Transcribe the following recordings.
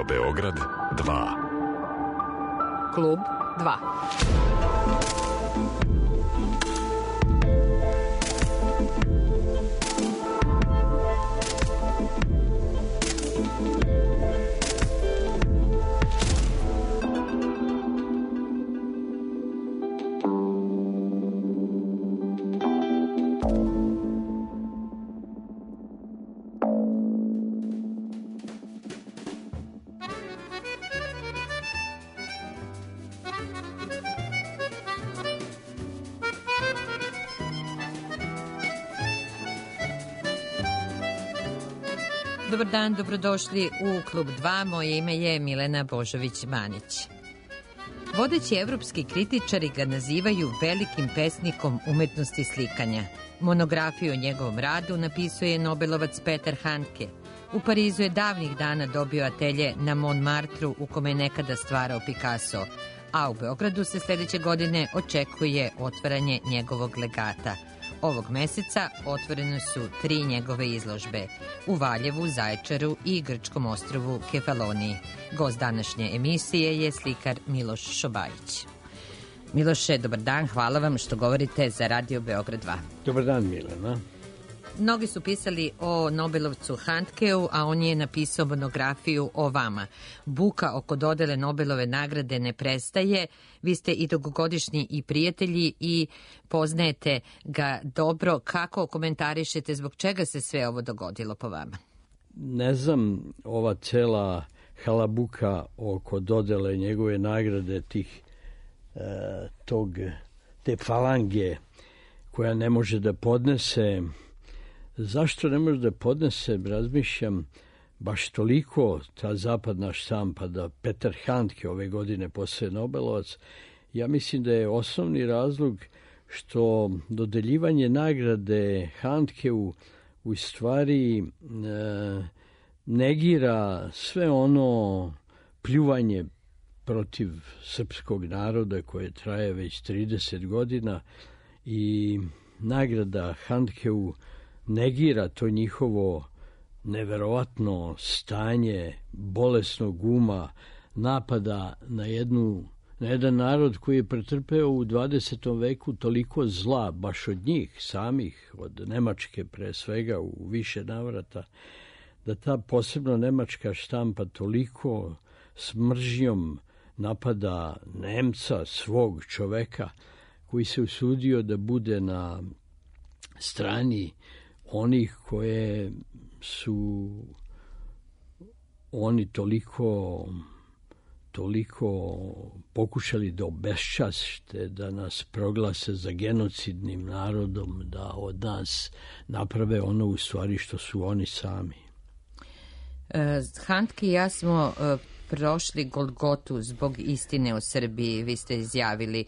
Beograd 2. Klub 2. Dobar dan, dobrodošli u Klub 2. Moje ime je Milena Božović-Manić. Vodeći evropski kritičari ga nazivaju velikim pesnikom umetnosti slikanja. Monografiju o njegovom radu napisao je Nobelovac Peter Handke. U Parizu je davnih dana dobio atelje na Montmartru u kome je nekada stvarao Picasso, a u Beogradu se sledeće godine očekuje otvaranje njegovog legata. Ovog meseca otvorene su 3 njegove izložbe u Valjevu, Zaječaru i grčkom ostrvu Kefaloniji. Gost današnje emisije je slikar Miloš Šobajić. Miloše, dobar dan, hvala vam što govorite za Radio Beograd 2. Dobar dan, Milena. Mnogi su pisali o Nobelovcu Handkeu, a on je napisao monografiju o vama. Buka oko dodele Nobelove nagrade ne prestaje. Vi ste i dugogodišnji i prijatelji i poznajete ga dobro. Kako komentarišete, zbog čega se sve ovo dogodilo po vama? Ne znam, ova cela halabuka oko dodele njegove nagrade, te falange koja ne može da podnese. Zašto ne može da podnese, razmišljam, baš toliko ta zapadna štampa da Peter Handke ove godine postaje Nobelovac? Ja mislim da je osnovni razlog što dodeljivanje nagrade Handkeu u stvari negira sve ono pljuvanje protiv srpskog naroda koje traje već 30 godina i nagrada Handkeu negira to njihovo neverovatno stanje bolesnog uma, napada na jedan narod koji je pretrpeo u 20. veku toliko zla, baš od njih samih, od Nemačke pre svega u više navrata, da ta posebno nemačka štampa toliko s mržnjom napada Nemca, svog čoveka, koji se usudio da bude na strani onih koje su oni toliko pokušali da obeščaste, da nas proglase za genocidnim narodom, da od nas naprave ono u stvari što su oni sami. Handke i ja smo prošli Golgotu zbog istine o Srbiji. Vi ste izjavili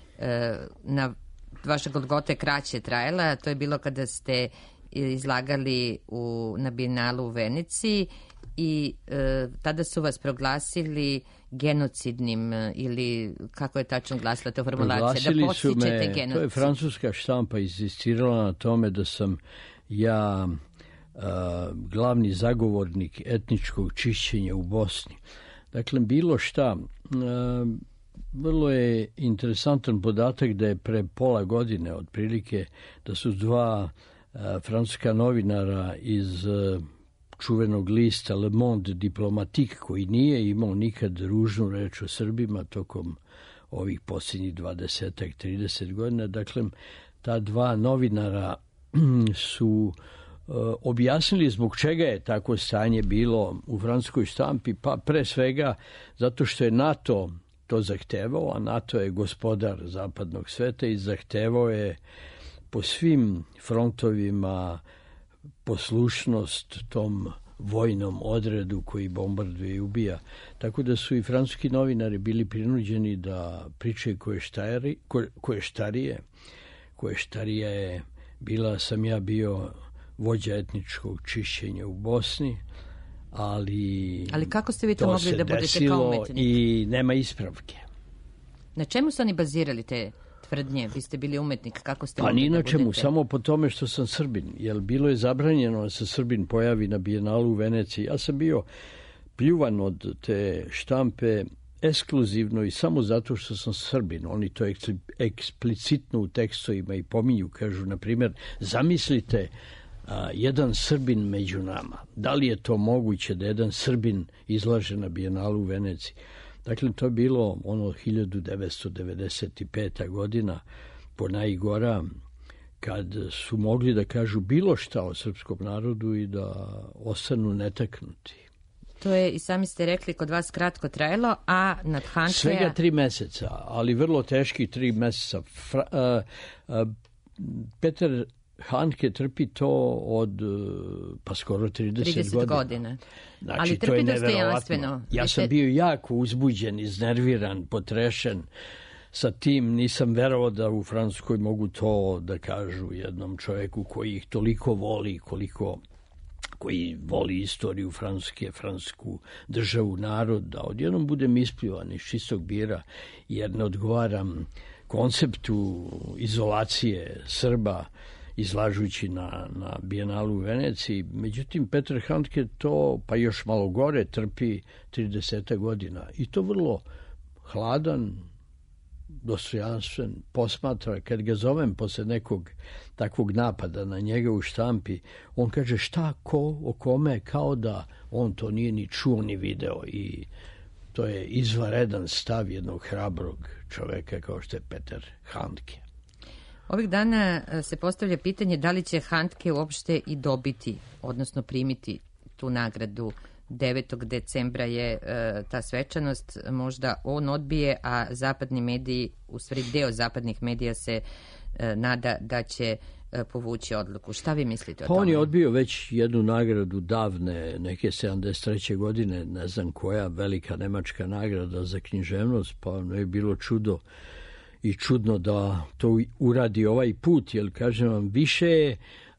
vaša Golgota je kraće trajala, a to je bilo kada ste izlagali na Bijenalu u Veneciji i tada su vas proglasili genocidnim ili kako je tačno glasila ta formulacija? Da podstičete genocid. To je francuska štampa insistirala na tome da sam ja glavni zagovornik etničkog čišćenja u Bosni. Dakle, bilo šta. Vrlo je interesantan podatak da je pre pola godine otprilike da su 2 francuska novinara iz čuvenog lista Le Monde Diplomatique, koji nije imao nikad ružnu reč o Srbima tokom ovih posljednjih 20-30 godina. Dakle, ta 2 novinara su objasnili zbog čega je tako stanje bilo u francuskoj štampi, pa pre svega zato što je NATO to zahtevao, a NATO je gospodar zapadnog sveta i zahtevao je po svim frontovima poslušnost tom vojnom odredu koji bombarduje i ubija. Tako da su i francuski novinari bili prinuđeni da pričaju ko je štarije je bila, sam ja bio vođa etničkog čišćenja u Bosni, ali kako ste vi to mogli da budete kao umetnik? I nema ispravke. Na čemu su oni bazirali te tvrdnje? Vi ste bili umetnik, kako ste mogli ni da na budete? čemu, samo po tome što sam Srbin. Jer bilo je zabranjeno da se Srbin pojavi na Bijenalu u Veneciji. Ja sam bio pljuvan od te štampe ekskluzivno i samo zato što sam Srbin. Oni to eksplicitno u tekstovima i pominju, kažu, na primjer, zamislite jedan Srbin među nama. Da li je to moguće da jedan Srbin izlaže na Bijenalu u Veneciji? Dakle, to je bilo 1995. godina po najgora, kad su mogli da kažu bilo šta o srpskom narodu i da ostanu netaknuti. To je, i sami ste rekli, kod vas kratko trajalo, a nad Handkeja... Svega 3 meseca, ali vrlo teški 3 meseca. Petar Handke trpi to od pa skoro 30 godina. Znači, ali trpi dostojanstveno. Ja sam bio jako uzbuđen, iznerviran, potrešen sa tim. Nisam verovao da u Francuskoj mogu to da kažu jednom čovjeku koji ih toliko voli, koji voli istoriju Francuske, francusku državu, narod, da odjednom budem ispljivan iz čistog bira, jer ne odgovaram konceptu izolacije Srba, izlažući na Bijenalu u Veneciji. Međutim, Petar Handke to, pa još malo gore, trpi 30 godina. I to vrlo hladan, dostojanstven, posmatra. Kad ga zovem posle nekog takvog napada na njega u štampi, on kaže šta, ko, o kome, kao da on to nije ni čuo ni video. I to je izvanredan stav jednog hrabrog čoveka kao što je Petar Handke. Ovih dana se postavlja pitanje da li će Handke uopšte i dobiti, odnosno primiti tu nagradu. 9. decembra je ta svečanost, možda on odbije, a zapadni mediji, u stvari deo zapadnih medija se nada da će povući odluku. Šta vi mislite o tome? On je odbio već jednu nagradu davne, neke 73. godine, ne znam koja, velika nemačka nagrada za književnost, pa ne je bilo čudno da to uradi ovaj put, jer kažem vam, više je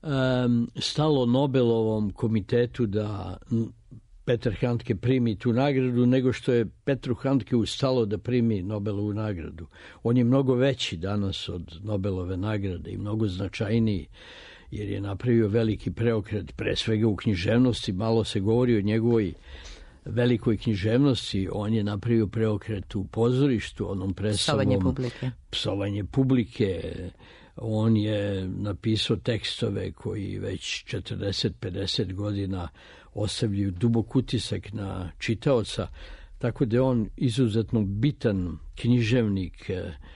stalo Nobelovom komitetu da Petar Handke primi tu nagradu nego što je Petru Handkeu stalo da primi Nobelovu nagradu. On je mnogo veći danas od Nobelove nagrade i mnogo značajniji, jer je napravio veliki preokret, pre svega u književnosti. Malo se govori o njegovoj velikoj književnosti. On je napravio preokret u pozorištu, onom predstavom Psovanje publike. On je napisao tekstove koji već 40-50 godina ostavljaju dubok utisak na čitaoca, tako da je on izuzetno bitan književnik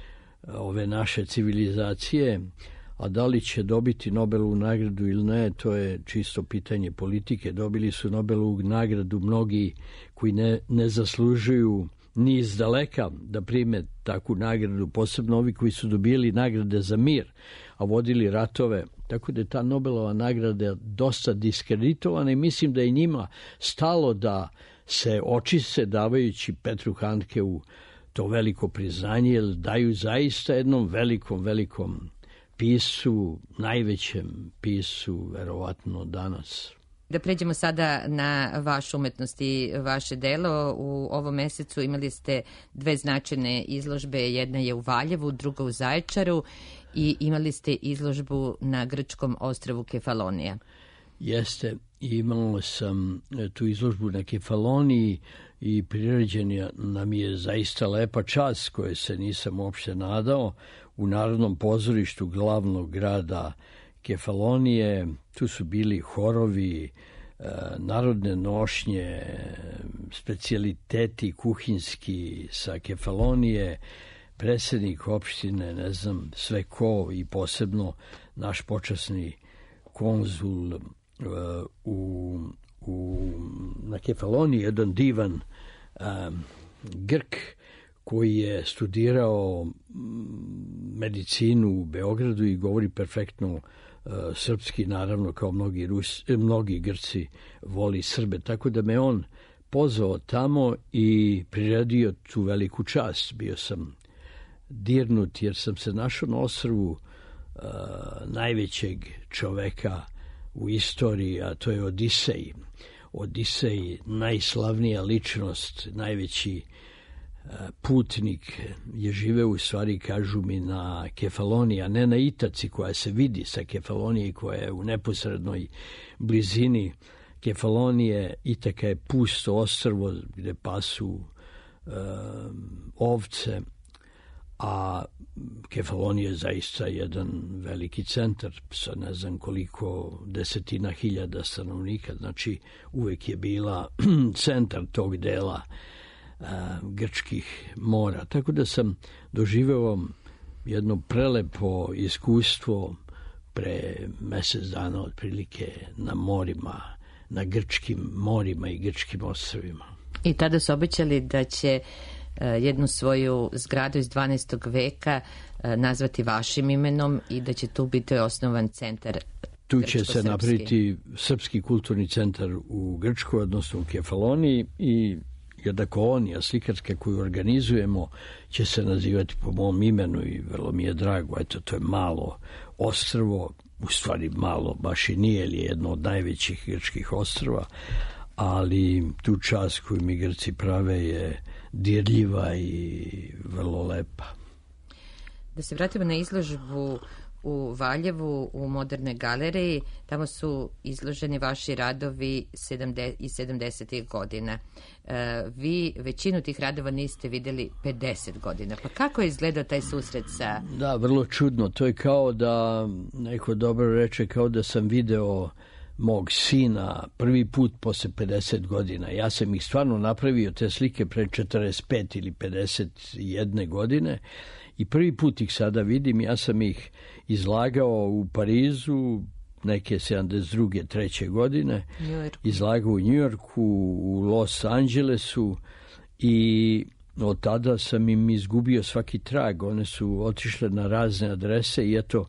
ove naše civilizacije, a da li će dobiti Nobelovu nagradu ili ne, to je čisto pitanje politike. Dobili su Nobelovu nagradu mnogi koji ne zaslužuju ni iz daleka da prime takvu nagradu, posebno ovi koji su dobili nagrade za mir, a vodili ratove. Tako da je ta Nobelova nagrada dosta diskreditovana i mislim da je njima stalo da se očiste davajući Petru Handkeu to veliko priznanje, jer daju zaista jednom velikom piscu, najvećem piscu verovatno danas. Da pređemo sada na vašu umetnost i vaše delo. U ovom mesecu imali ste 2 značajne izložbe. Jedna je u Valjevu, druga u Zaječaru i imali ste izložbu na grčkom ostrvu Kefalonija. Jeste, imao sam tu izložbu na Kefaloniji i priređena nam je zaista lepa čast koje se nisam uopšte nadao u Narodnom pozorištu glavnog grada Kefalonije. Tu su bili horovi, narodne nošnje, specijaliteti kuhinski sa Kefalonije, predsjednik opštine, ne znam sve ko, i posebno naš počasni konzul na Kefaloniji, jedan divan Grk koji je studirao medicinu u Beogradu i govori perfektno srpski, naravno, kao mnogi Grci voli Srbe. Tako da me on pozvao tamo i priredio tu veliku čast. Bio sam dirnut jer sam se našao na ostrvu najvećeg čoveka u istoriji, a to je Odisej. Odisej, najslavnija ličnost, najveći putnik, je živeo, u stvari kažu mi, na Kefaloniji, a ne na Itaci koja se vidi sa Kefalonije, koja je u neposrednoj blizini Kefalonije Itaka je pusto ostrvo gde pasu ovce, a Kefalonija je zaista jedan veliki centar sa ne znam koliko desetina hiljada stanovnika, znači uvek je bila centar tog dela grčkih mora. Tako da sam doživeo jedno prelepo iskustvo pre mesec dana otprilike na morima, na grčkim morima i grčkim ostrvima. I tada su obećali da će jednu svoju zgradu iz 12. veka nazvati vašim imenom i da će tu biti osnovan centar. Tu će se napraviti Srpski kulturni centar u Grčkoj, odnosno u Kefaloniji, i Jadakolonija slikarska koju organizujemo će se nazivati po mom imenu i vrlo mi je drago. Eto, to je malo ostrvo, u stvari malo baš i nije, jer je jedno od najvećih grčkih ostrva, ali tu čast koju mi Grci prave je dirljiva i vrlo lepa. Da se vratimo na izložbu u Valjevu u Modernoj galeriji, tamo su izloženi vaši radovi iz 70. godina. Vi većinu tih radova niste videli 50 godina. Pa kako je izgledao taj susret sa... Da, vrlo čudno. To je kao da, neko dobro reče, kao da sam video mog sina prvi put posle 50 godina. Ja sam ih stvarno napravio, te slike, pre 45 ili 51 godine i prvi put ih sada vidim. Ja sam ih izlagao u Parizu neke 72. 3. godine, izlagao u Njujorku, u Los Angelesu i od tada sam im izgubio svaki trag. One su otišle na razne adrese i eto,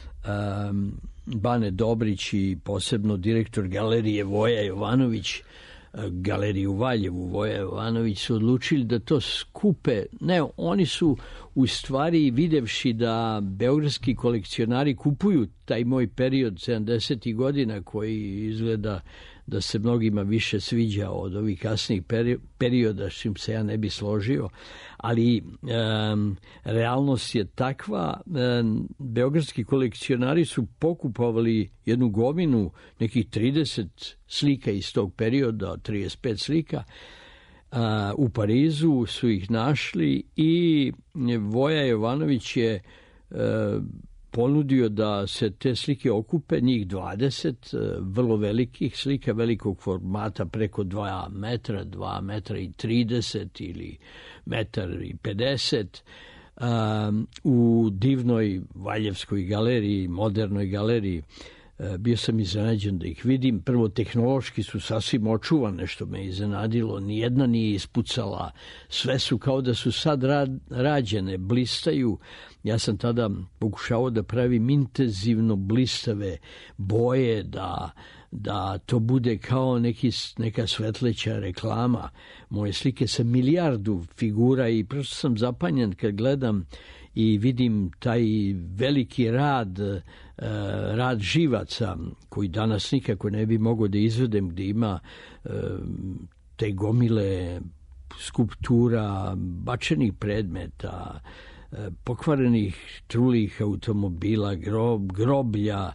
Bane Dobrić i posebno direktor galerije Voja Jovanović, galeriju u Valjevu, Voja Jovanović, su odlučili da to skupe. Ne, oni su u stvari videvši da beogradski kolekcionari kupuju taj moj period 70. godina koji izgleda da se mnogima više sviđa od ovih kasnijih perioda, s čim se ja ne bi složio, ali realnost je takva. Beogradski kolekcionari su pokupovali jednu gominu, nekih 30 slika iz tog perioda, 35 slika, u Parizu su ih našli i Voja Jovanović je ponudio da se te slike okupe, njih 20, vrlo velikih slika, velikog formata, preko 2 metra, 2 metra i 30 ili 1,50 m, u divnoj Valjevskoj galeriji, modernoj galeriji. Bio sam iznenađen da ih vidim. Prvo, tehnološki su sasvim očuvane, što me iznenadilo. Nijedna nije ispucala. Sve su kao da su sad rađene, blistaju. Ja sam tada pokušao da pravim intenzivno blistave boje, da to bude kao neka svetleća reklama. Moje slike sa milijardu figura i prosto sam zapanjen kad gledam i vidim taj veliki rad živaca koji danas nikako ne bi mogao da izvedem, gde ima te gomile skulptura, bačenih predmeta, pokvarenih trulih automobila, groblja,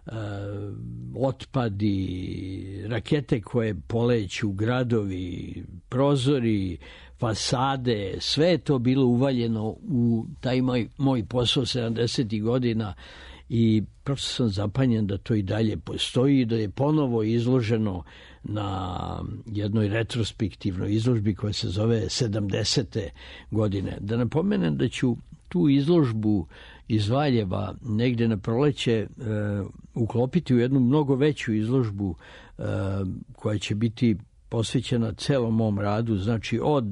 otpadi, rakete koje poleću, gradovi, prozori, fasade, sve je to bilo uvaljeno u taj moj posao 70. godina i prosto sam zapanjen da to i dalje postoji, da je ponovo izloženo na jednoj retrospektivnoj izložbi koja se zove 70. godine. Da napomenem da ću tu izložbu iz Valjeva negde na proleće uklopiti u jednu mnogo veću izložbu koja će biti posvećena celom mom radu, znači od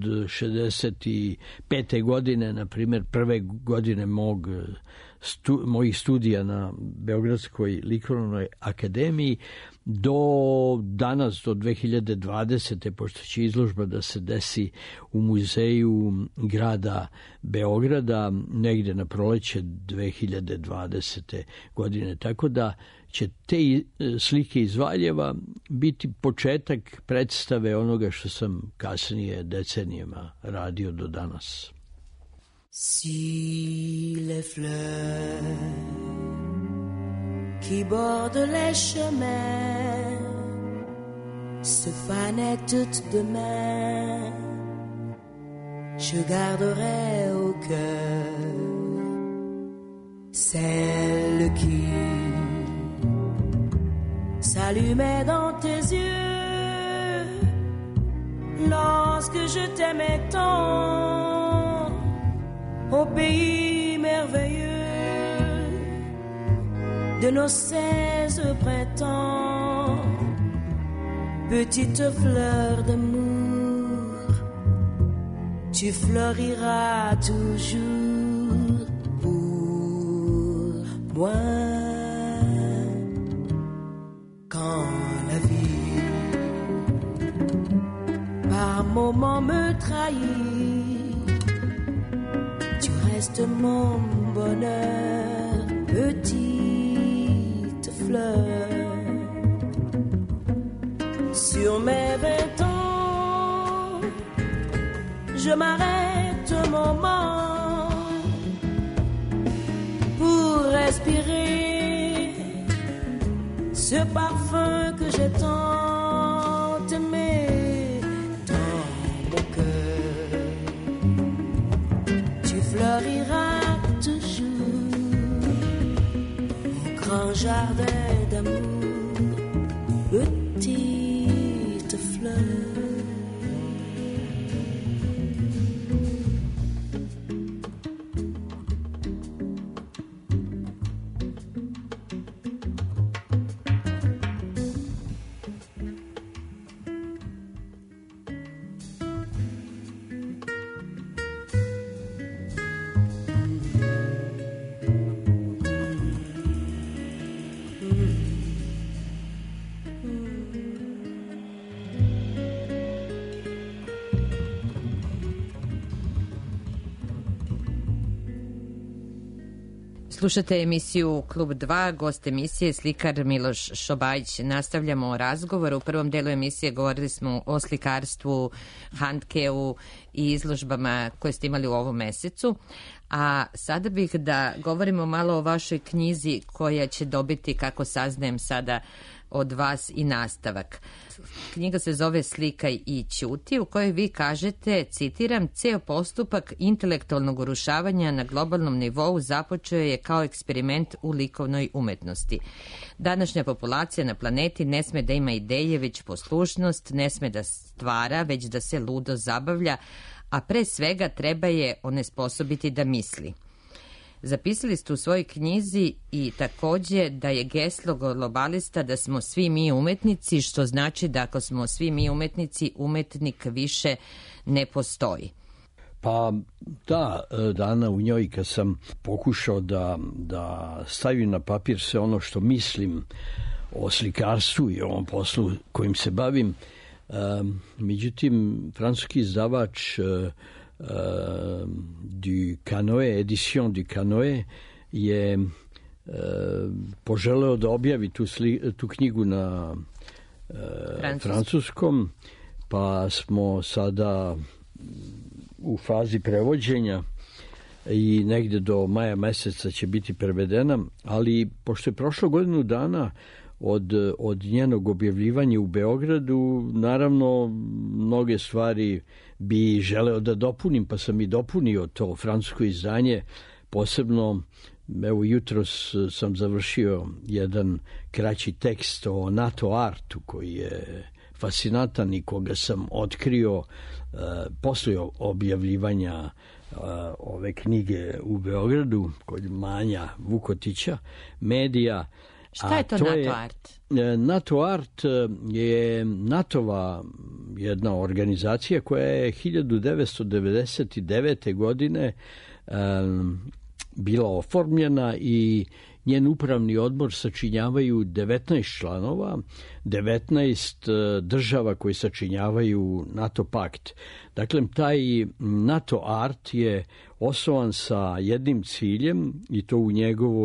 65. godine, na primjer prve godine mojih studija na Beogradskoj likovnoj akademiji, do danas, do 2020. pošto će izložba da se desi u muzeju grada Beograda negde na proleće 2020. godine. Tako da će te slike iz Valjeva biti početak predstave onoga što sam kasnije decenijama radio do danas. Si les fleurs qui bordent les chemins se fanait toute demain, je garderai au cœur celle qui s'allumait dans tes yeux lorsque je t'aimais tant au pays merveilleux de nos 16 printemps. Petite fleur d'amour, tu fleuriras toujours pour moi. Quand la vie par moments me trahit, tu restes mon bonheur, petite fleur. Sur mes 20 ans, je m'arrête un moment pour respirer ce parfum que j'ai tant aimé dans mon cœur. Tu fleuriras toujours au grand jardin d'amour, petite fleur. Slušate emisiju Klub 2, gost emisije slikar Miloš Šobajić. Nastavljamo razgovor. U prvom delu emisije govorili smo o slikarstvu, handkeu i izložbama koje ste imali u ovom mesecu. A sada bih da govorimo malo o vašoj knjizi koja će dobiti, kako saznajem sada od vas, i nastavak. Knjiga se zove Slikaj i ćuti, u kojoj vi kažete, citiram, ceo postupak intelektualnog urušavanja na globalnom nivou započeo je kao eksperiment u likovnoj umetnosti. Današnja populacija na planeti ne sme da ima ideje, već poslušnost, ne sme da stvara, već da se ludo zabavlja, a pre svega treba je onesposobiti da misli. Zapisali ste u svojoj knjizi i takođe da je geslo globalista da smo svi mi umetnici, što znači da ako smo svi mi umetnici, umetnik više ne postoji. Pa da, Dana, u njoj kad sam pokušao da stavim na papir sve ono što mislim o slikarstvu i ovom poslu kojim se bavim, međutim, francuski izdavač du Canoë, Edition du Canoë, je poželeo da objavi tu knjigu na francuskom, pa smo sada u fazi prevođenja i negde do maja meseca će biti prevedena, ali pošto je prošlo godinu dana od njenog objavljivanja u Beogradu, naravno mnoge stvari bi želeo da dopunim, pa sam i dopunio to francusko izdanje. Posebno, evo, jutros sam završio jedan kraći tekst o NATO artu koji je fascinantan i koga sam otkrio posle objavljivanja ove knjige u Beogradu kod Manja Vukotića, Medija. Šta je to NATO art? NATO art je NATO-va jedna organizacija koja je 1999. godine bila oformljena i njen upravni odbor sačinjavaju 19 članova, 19 država koji sačinjavaju NATO pakt. Dakle, taj NATO art je osnovan sa jednim ciljem i to u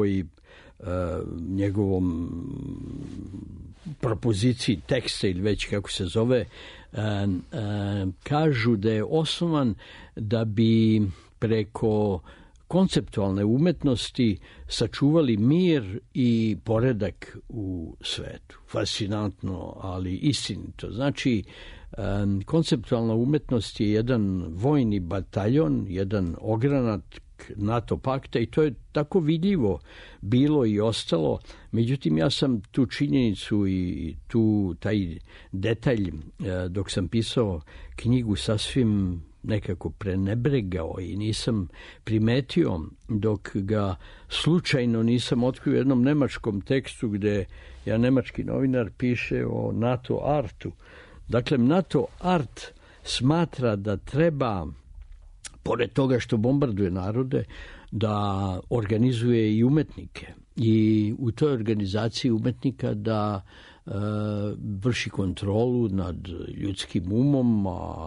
njegovom propoziciji teksta ili već kako se zove, kažu da je osnovan da bi preko konceptualne umetnosti sačuvali mir i poredak u svetu. Fascinantno, ali istinito. Znači, konceptualna umetnost je jedan vojni bataljon, jedan ogranak NATO pakta i to je tako vidljivo bilo i ostalo. Međutim, ja sam tu činjenicu i taj detalj dok sam pisao knjigu sasvim nekako prenebregao i nisam primetio dok ga slučajno nisam otkrio u jednom nemačkom tekstu gde nemački novinar piše o NATO artu. Dakle, NATO art smatra da treba, pored toga što bombarduje narode, da organizuje i umetnike i u toj organizaciji umetnika da vrši kontrolu nad ljudskim umom,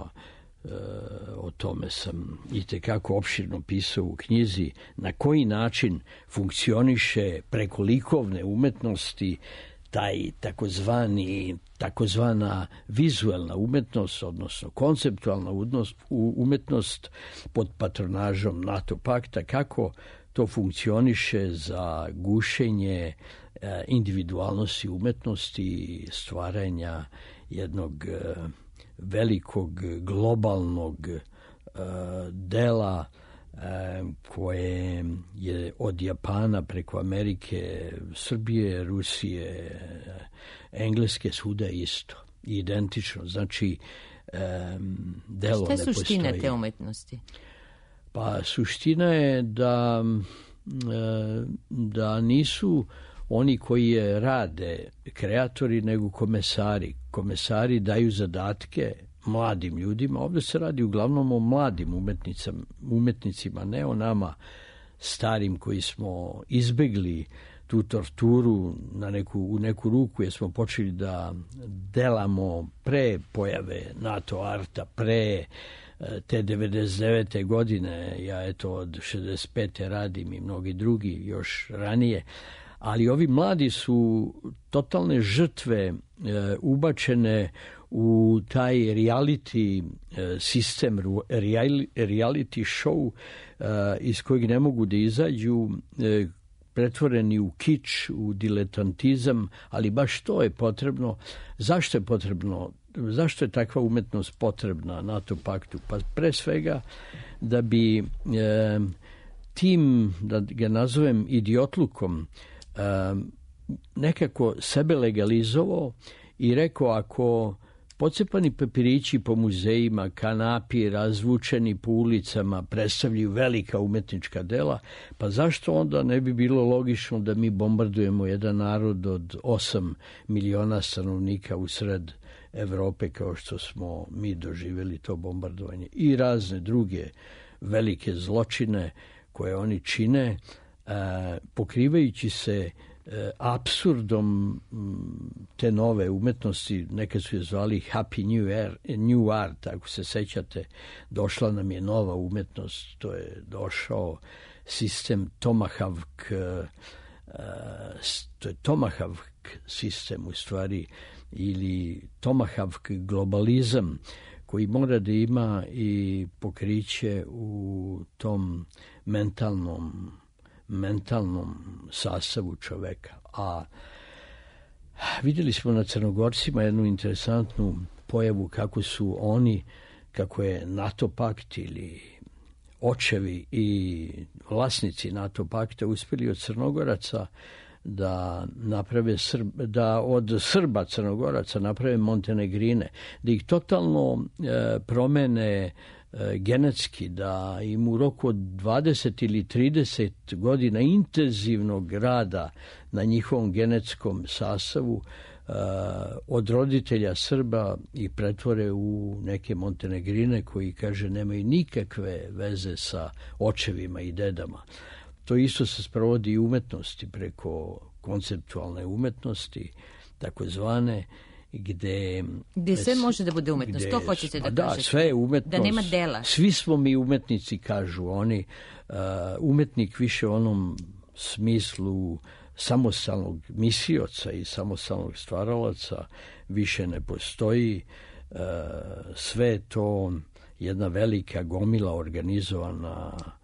o tome sam itekako opširno pisao u knjizi, na koji način funkcioniše preko likovne umetnosti taj takozvana vizuelna umetnost, odnosno konceptualna umetnost pod patronažom NATO pakta, kako to funkcioniše za gušenje individualnosti umetnosti i stvaranja jednog velikog globalnog dela koje je od Japana preko Amerike, Srbije, Rusije, Engleske, svuda isto, identično. Znači, delo ne postoji. Šta je suština te umetnosti? Pa suština je da nisu oni koji je rade kreatori, nego komesari. Komesari daju zadatke mladim ljudima. Ovdje se radi uglavnom o mladim umetnicima, ne o nama starim koji smo izbegli tu torturu u neku ruku, jer smo počeli da delamo pre pojave NATO arta, pre te 99. godine. Ja od 65. radim i mnogi drugi još ranije. Ali ovi mladi su totalne žrtve ubačene u taj reality sistem, reality show iz kojeg ne mogu da izađu, pretvoreni u kič, u diletantizam, ali baš to je potrebno. Zašto je potrebno? Zašto je takva umetnost potrebna NATO paktu? Pa pre svega da bi tim, da ga nazovem idiotlukom, nekako sebe legalizovao i rekao, ako pocepani papirići po muzejima, kanapi razvučeni po ulicama predstavljaju velika umetnička dela, pa zašto onda ne bi bilo logično da mi bombardujemo jedan narod od 8 miliona stanovnika u sred Evrope, kao što smo mi doživjeli to bombardovanje, i razne druge velike zločine koje oni čine, pokrivajući se apsurdom te nove umetnosti. Nekad su je zvali Happy New Art, ako se sećate. Došla nam je nova umetnost, to je došao sistem Tomahawk, to je Tomahawk sistem u stvari, ili Tomahawk globalizam, koji mora da ima i pokriće u tom mentalnom sastavu čoveka. A vidjeli smo na Crnogorcima jednu interesantnu pojavu, kako je NATO pakt ili očevi i vlasnici NATO pakta uspjeli od Crnogoraca da od Srba Crnogoraca naprave Montenegrine, da ih totalno promene genetski, da im u roku od 20 ili 30 godina intenzivnog rada na njihovom genetskom sastavu od roditelja Srba i pretvore u neke Montenegrine koji, kaže, nemaju nikakve veze sa očevima i dedama. To isto se sprovodi i umetnosti preko konceptualne umetnosti, takozvane, gde sve može da bude umetnost. To hoćete da kažete? Da, sve je umetnost. Da nema dela. Svi smo mi umetnici, kažu oni. Umetnik više u onom smislu samostalnog mislioca i samostalnog stvaralaca više ne postoji. Sve je to jedna velika gomila organizovana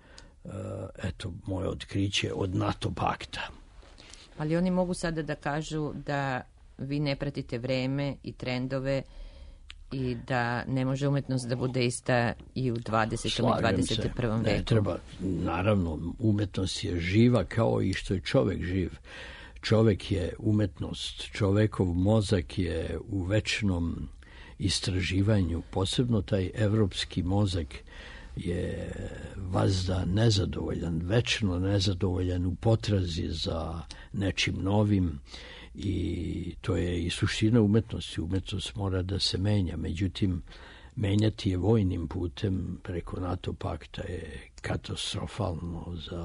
eto, moje otkriće od NATO pakta. Ali oni mogu sada da kažu da vi ne pratite vreme i trendove i da ne može umetnost da bude ista i u 20. i 21. veku. Ne treba, naravno, umetnost je živa kao i što je čovek živ. Čovek je umetnost, čovekov mozak je u večnom istraživanju, posebno taj evropski mozak je vazda nezadovoljan, večno nezadovoljan u potrazi za nečim novim i to je i suština umetnosti. Umetnost mora da se menja, međutim, menjati je vojnim putem preko NATO pakta je katastrofalno za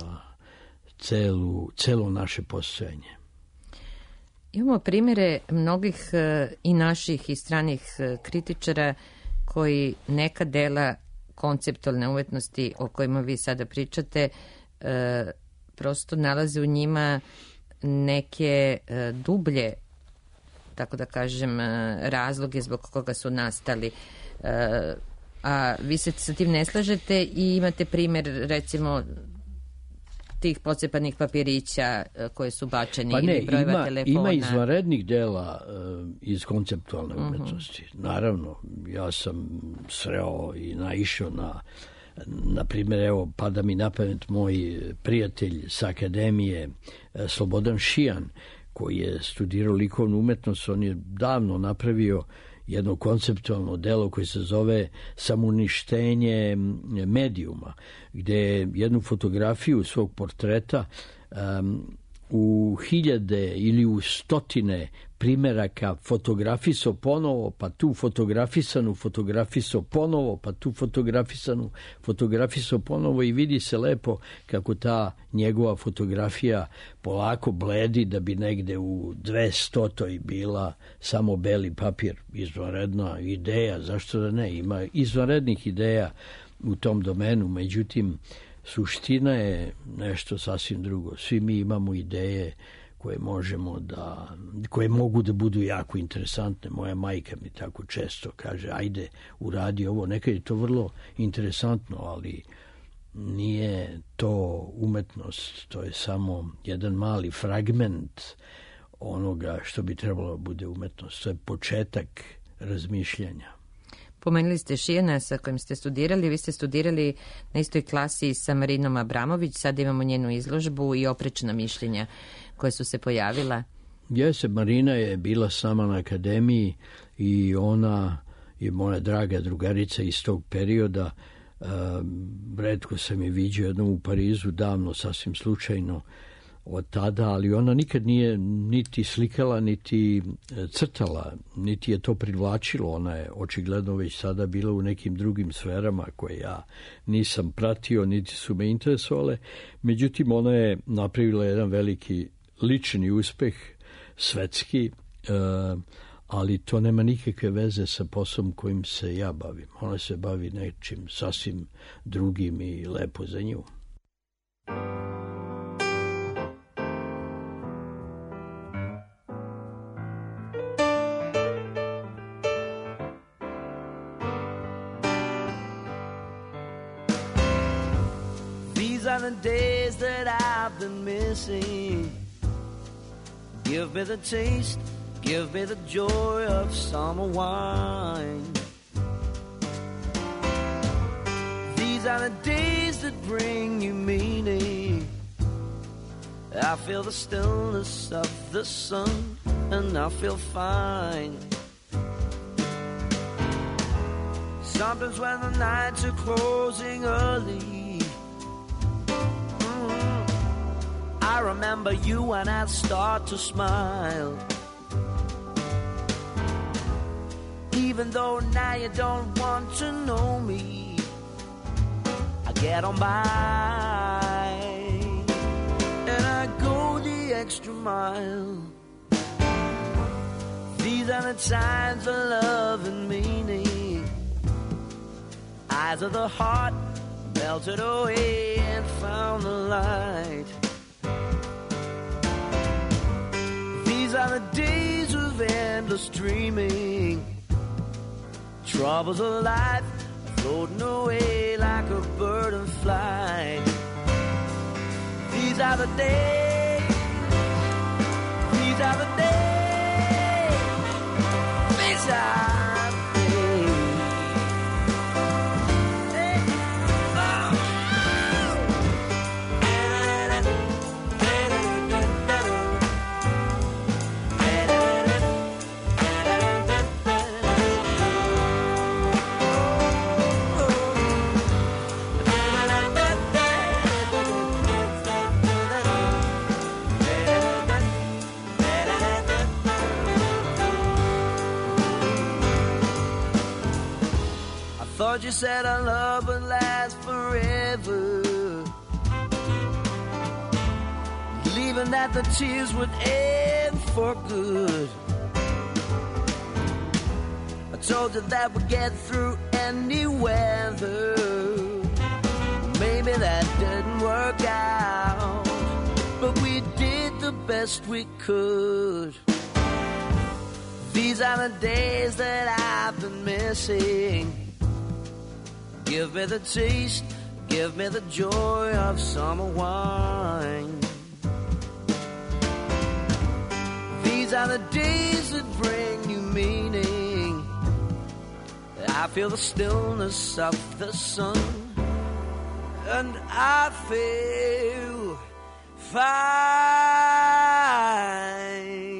celo naše postojanje. Imamo primjere mnogih i naših i stranih kritičara koji neka dela konceptualne umetnosti o kojima vi sada pričate prosto nalaze u njima neke dublje, tako da kažem, razloge zbog koga su nastali. A vi se sa tim ne slažete i imate primjer, recimo, tih pocepanih papirića koje su bačeni ili brojeva telefona. Ima izvanrednih dela iz konceptualne umetnosti. Naravno, ja sam sreo i naišao na primjer, evo, pada mi na pamet moj prijatelj sa akademije Slobodan Šijan, koji je studirao likovnu umetnost. On je davno napravio jedno konceptualno delo koje se zove Samouništenje medijuma, gde jednu fotografiju svog portreta u hiljade ili u stotine primeraka fotografisao ponovo, pa tu fotografisanu fotografisao ponovo, pa tu fotografisanu fotografisao ponovo i vidi se lepo kako ta njegova fotografija polako bledi da bi negde u 200 bila samo beli papir. Izvanredna ideja, zašto da ne? Ima izvanrednih ideja u tom domenu, međutim, suština je nešto sasvim drugo. Svi mi imamo ideje koje mogu da budu jako interesantne. Moja majka mi tako često kaže, ajde, uradi ovo. Nekad je to vrlo interesantno, ali nije to umetnost. To je samo jedan mali fragment onoga što bi trebalo da bude umetnost. To je početak razmišljanja. Pomenuli ste Šijana sa kojim ste studirali. Vi ste studirali na istoj klasi sa Marinom Abramović. Sada imamo njenu izložbu i oprečna mišljenja koje su se pojavila. Jeste, Marina je bila s nama na akademiji i ona je moja draga drugarica iz tog perioda. Retko sam je viđao jednom u Parizu, davno, sasvim slučajno od tada, ali ona nikad nije niti slikala, niti crtala, niti je to privlačilo. Ona je očigledno već sada bila u nekim drugim sferama koje ja nisam pratio, niti su me interesovale. Međutim, ona je napravila jedan veliki lični uspeh, svetski, ali to nema nikakve veze sa poslom kojim se ja bavim. Ona se bavi nečim sasvim drugim i lepo za nju. The days that I've been missing. Give me the taste, give me the joy of summer wine. These are the days that bring you meaning. I feel the stillness of the sun and I feel fine. Sometimes when the nights are closing early, I remember you and I start to smile. Even though now you don't want to know me, I get on by and I go the extra mile. These are the times of love and meaning. Eyes of the heart melted away and found the light. These are the days of endless dreaming. Troubles of life floating away like a bird in flight. These are the days. These are the days. These are the days. Hey. Oh. Thought you said our love would last forever, believing that the tears would end for good. I told you that we'd get through any weather. Maybe that didn't work out, but we did the best we could. These are the days that I've been missing. Give me the taste, give me the joy of summer wine. These are the days that bring new meaning. I feel the stillness of the sun, and I feel fine.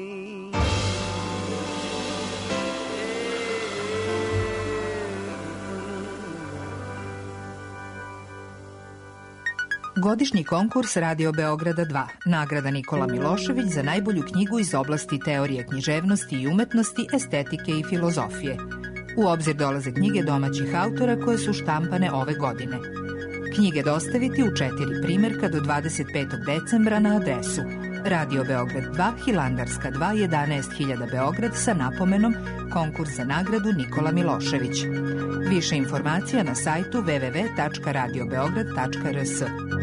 Godišnji konkurs Radio Beograda 2, nagrada Nikola Milošević za najbolju knjigu iz oblasti teorije književnosti i umetnosti, estetike i filozofije. U obzir dolaze knjige domaćih autora koje su štampane ove godine. Knjige dostaviti u 4 primjerka do 25. decembra na adresu Radio Beograd 2, Hilandarska 2, 11.000 Beograd sa napomenom Konkurs za nagradu Nikola Milošević. Više informacija na sajtu www.radiobeograd.rs.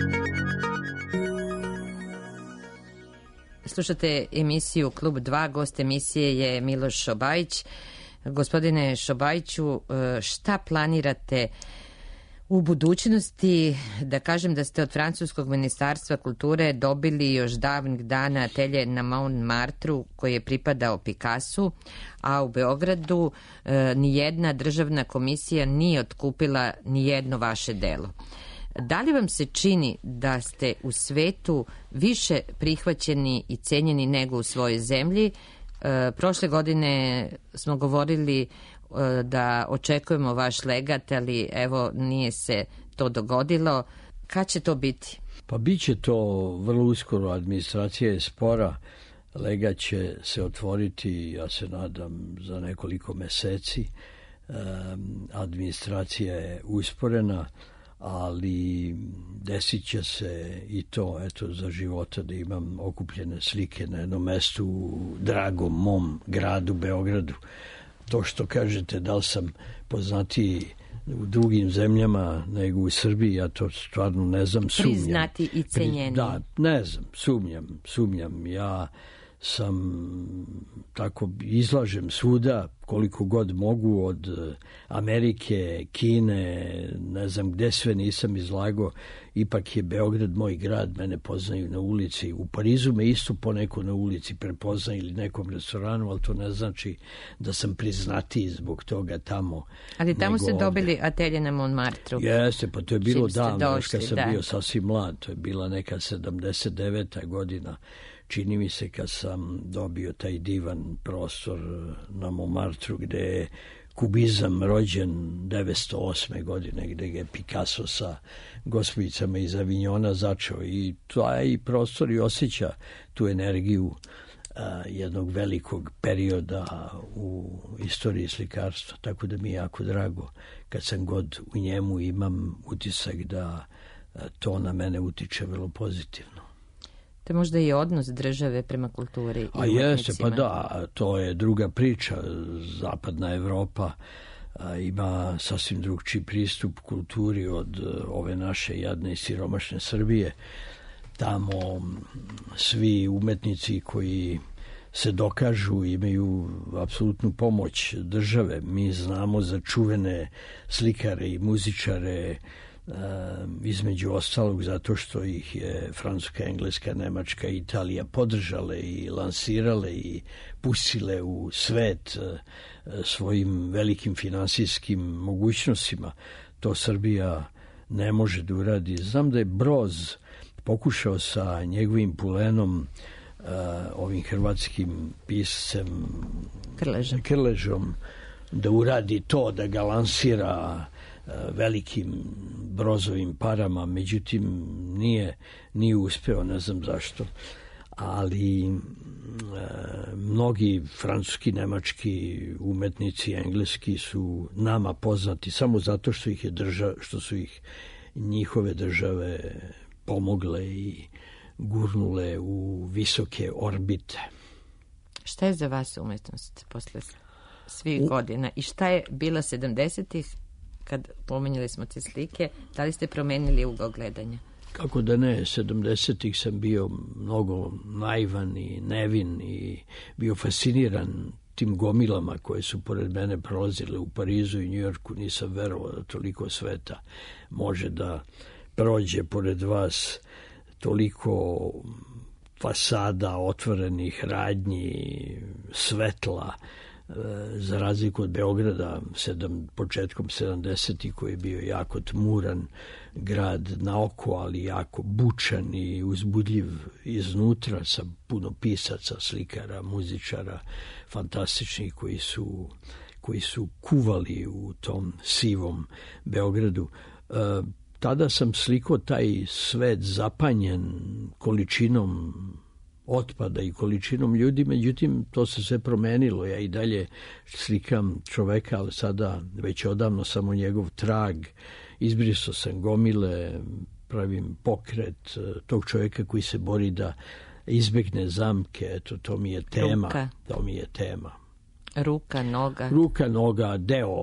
Slušate emisiju Klub 2, gost emisije je Miloš Šobajić. Gospodine Šobajiću, šta planirate u budućnosti? Da kažem da ste od Francuskog ministarstva kulture dobili još davnih dana atelje na Montmartru koji je pripadao Picassu, a u Beogradu nijedna državna komisija nije otkupila nijedno vaše delo. Da li vam se čini da ste u svetu više prihvaćeni i cenjeni nego u svojoj zemlji? Prošle godine smo govorili da očekujemo vaš legat, ali evo nije se to dogodilo. Kad će to biti? Pa bit će to vrlo uskoro, administracija je spora, legat će se otvoriti, ja se nadam, za nekoliko meseci. Administracija je usporena, ali desit će se i to, eto, za života da imam okupljene slike na jednom mestu u dragom mom gradu Beogradu. To što kažete, da li sam poznatiji u drugim zemljama nego u Srbiji, ja to stvarno ne znam, sumnjam. Priznati i cenjeni. Da, ne znam, sumnjam. Ja sam tako, izlažem svuda koliko god mogu, od Amerike, Kine, ne znam gde sve nisam izlagao. Ipak je Beograd moj grad, mene poznaju na ulici. U Parizu me isto poneko na ulici prepoznaju ili nekom restoranu, ali to ne znači da sam priznatiji zbog toga tamo. Ali tamo ste ovde dobili atelje na Montmartru. Jeste, pa to je bilo davno, došli, kad sam bio sasvim mlad. To je bila neka 79. godina. Čini mi se kad sam dobio taj divan prostor na Montmartru gde je kubizam rođen 908. godine, gde je Picasso sa gospojicama iz Avignona začeo, i taj prostor i osjeća tu energiju jednog velikog perioda u istoriji slikarstva, tako da mi je jako drago kad sam god u njemu, imam utisak da to na mene utiče vrlo pozitivno. To je možda i odnos države prema kulturi i umetnicima. A jeste, pa da, to je druga priča. Zapadna Evropa ima sasvim drugčiji pristup kulturi od ove naše jadne i siromašne Srbije. Tamo svi umetnici koji se dokažu imaju apsolutnu pomoć države. Mi znamo za čuvene slikare i muzičare između ostalog zato što ih je Francuska, Engleska, Nemačka i Italija podržale i lansirale i pustile u svet svojim velikim finansijskim mogućnostima. To Srbija ne može da uradi. Znam da je Broz pokušao sa njegovim pulenom, ovim hrvatskim piscem Krležom, da uradi to, da ga lansira velikim Brozovim parama, međutim nije uspeo, ne znam zašto. Ali mnogi francuski, nemački umetnici, engleski su nama poznati samo zato što su ih njihove države pomogle i gurnule u visoke orbite. Šta je za vas umetnost posle svih godina i šta je bila 70-ih, kad pomenjali smo te slike, da li ste promenili ugao gledanja? Kako da ne, 70-ih sam bio mnogo naivan i nevin i bio fasciniran tim gomilama koje su pored mene prolazile u Parizu i Njujorku. Nisam verovao da toliko sveta može da prođe pored vas, toliko fasada, otvorenih radnji, svetla, za razliku od Beograda početkom 70-ih, koji je bio jako tmuran grad na oko, ali jako bučan i uzbudljiv iznutra, sa puno pisaca, slikara, muzičara fantastičnih koji su kuvali u tom sivom Beogradu. Tada sam slikao taj svet zapanjen količinom otpada i količinom ljudi, međutim to se sve promenilo. Ja i dalje slikam čoveka, ali sada već odavno samo njegov trag. Izbrisao sam gomile, pravim pokret tog čoveka koji se bori da izbegne zamke. Eto, to mi je tema. To mi je tema. Ruka, noga. Ruka, noga,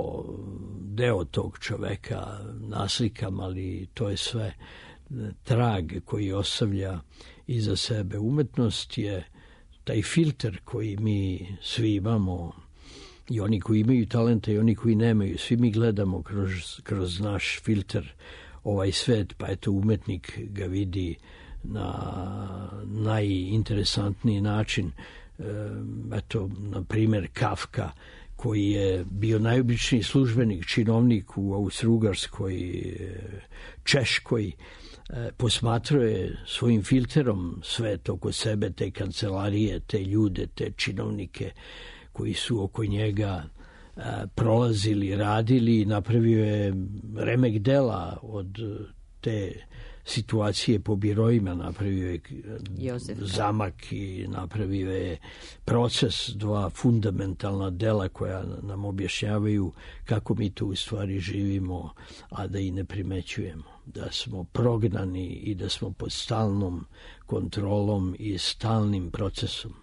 deo tog čoveka naslikam, ali to je sve trag koji ostavlja iza sebe. Umetnost je taj filter koji mi svi imamo, i oni koji imaju talenta i oni koji nemaju. Svi mi gledamo kroz naš filter ovaj svet, pa eto umetnik ga vidi na najinteresantniji način. Eto, na primjer, Kafka, koji je bio najobičniji službenik, činovnik u Austro-Ugarskoj, Češkoj, posmatrao je svojim filterom svet oko sebe, te kancelarije, te ljude, te činovnike koji su oko njega prolazili, radili, i napravio je remek dela od te situacije po birojima. Napravio je zamak i napravio je proces, dva fundamentalna dela koja nam objašnjavaju kako mi tu u stvari živimo, a da i ne primećujemo. Da smo prognani i da smo pod stalnom kontrolom i stalnim procesom.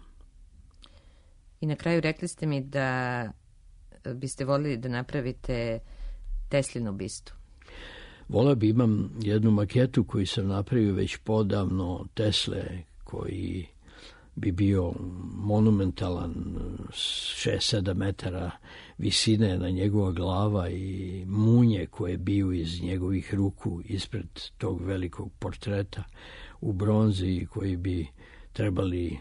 I na kraju rekli ste mi da biste voljeli da napravite Teslinu bistu. Voleo bi, imam jednu maketu koju sam napravio već podavno, Tesle, koji bi bio monumentalan, 6-7 metara visine na njegova glava i munje koje biju iz njegovih ruku ispred tog velikog portreta u bronzi, koji bi trebali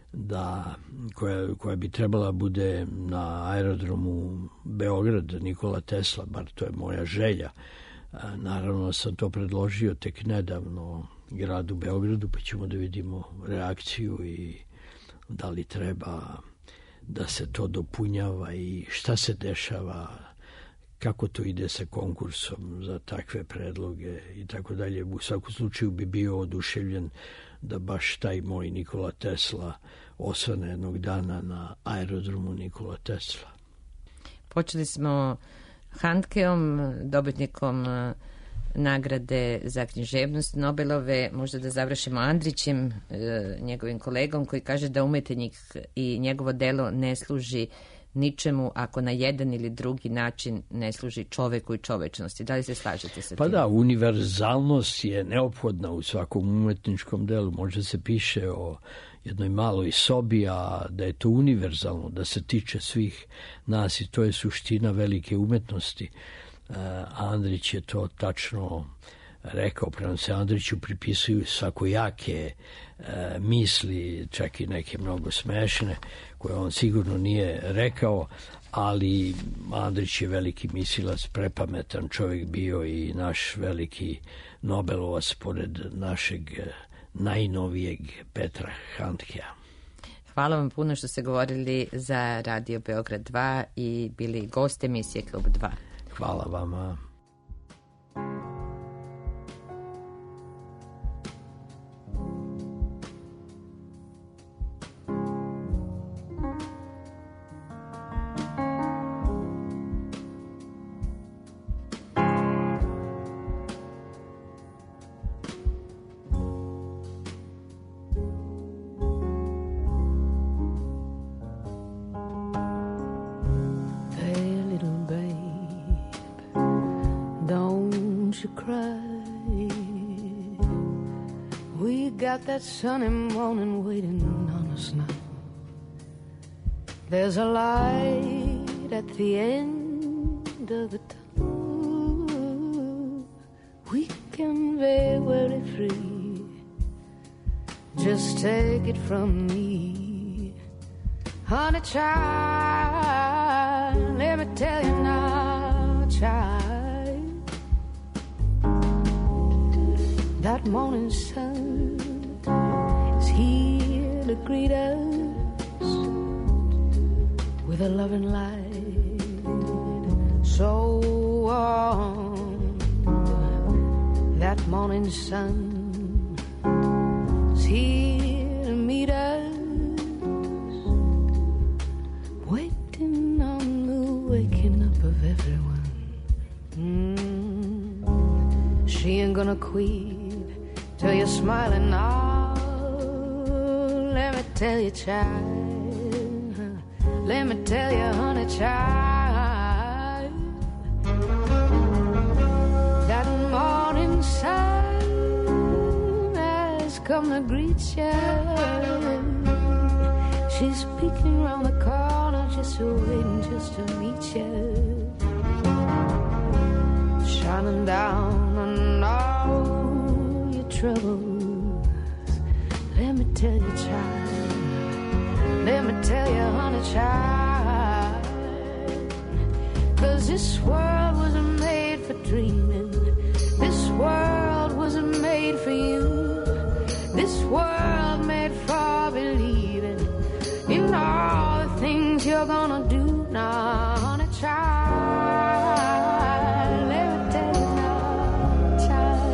koja bi trebala bude na aerodromu Beograd Nikola Tesla, bar to je moja želja. Naravno sam to predložio tek nedavno gradu Beogradu, pa ćemo da vidimo reakciju i da li treba da se to dopunjava i šta se dešava, kako to ide sa konkursom za takve predloge i tako dalje. U svakom slučaju bi bio oduševljen da baš taj moj Nikola Tesla osvane jednog dana na aerodromu Nikola Tesla. Počeli smo Handkeom, dobitnikom nagrade za književnost Nobelove. Možda da završimo Andrićem, njegovim kolegom, koji kaže da umetnik i njegovo delo ne služi ničemu ako na jedan ili drugi način ne služi čoveku i čovečnosti. Da li se slažete sa tim? Pa da, univerzalnost je neophodna u svakom umetničkom delu. Možda se piše o jednoj maloj sobi, a da je to univerzalno, da se tiče svih nas, i to je suština velike umetnosti. Andrić je to tačno rekao. Prema se Andriću pripisuju svakojake misli, čak i neke mnogo smešne, koje on sigurno nije rekao, ali Andrić je veliki mislilac, prepametan čovjek bio i naš veliki Nobelovac pored našeg najnovijeg Petra Handkea. Hvala vam puno što ste govorili za Radio Beograd 2 i bili gost emisije Klub 2. Hvala vama. That sunny morning waiting on us now. There's a light at the end of the tunnel. We can be very free. Just take it from me, honey child. Let me tell you now, child. That morning sun is here to greet us with a loving light so warm. That morning sun is here to meet us, waiting on the waking up of everyone. She ain't gonna quit till you're smiling now. Let me tell you, child. Let me tell you, honey, child. That morning sun has come to greet you. She's peeking around the corner, just waiting just to meet you. Shining down on all your troubles. Let me tell you, child. Let me tell you, honey, child. 'Cause this world wasn't made for dreaming. This world wasn't made for you. This world made for believing in all the things you're gonna do now, honey, child. Let me tell you now, child.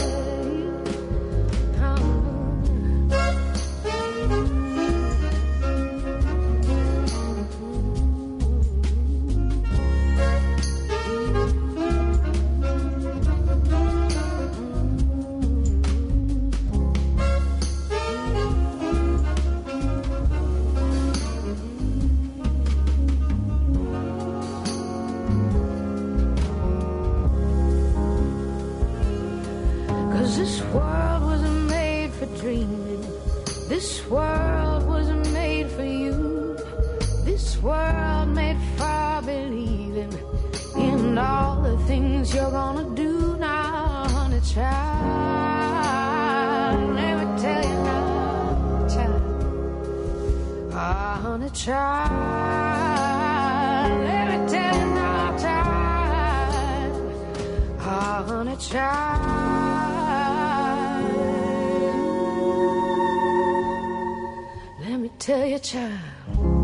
This world wasn't made for dreaming. This world wasn't made for you. This world made for believing in all the things you're gonna do now, honey, child. Let me tell you now, child. Ah, honey, child. Let me tell you now, child. Ah, honey, child. Let me tell you, child.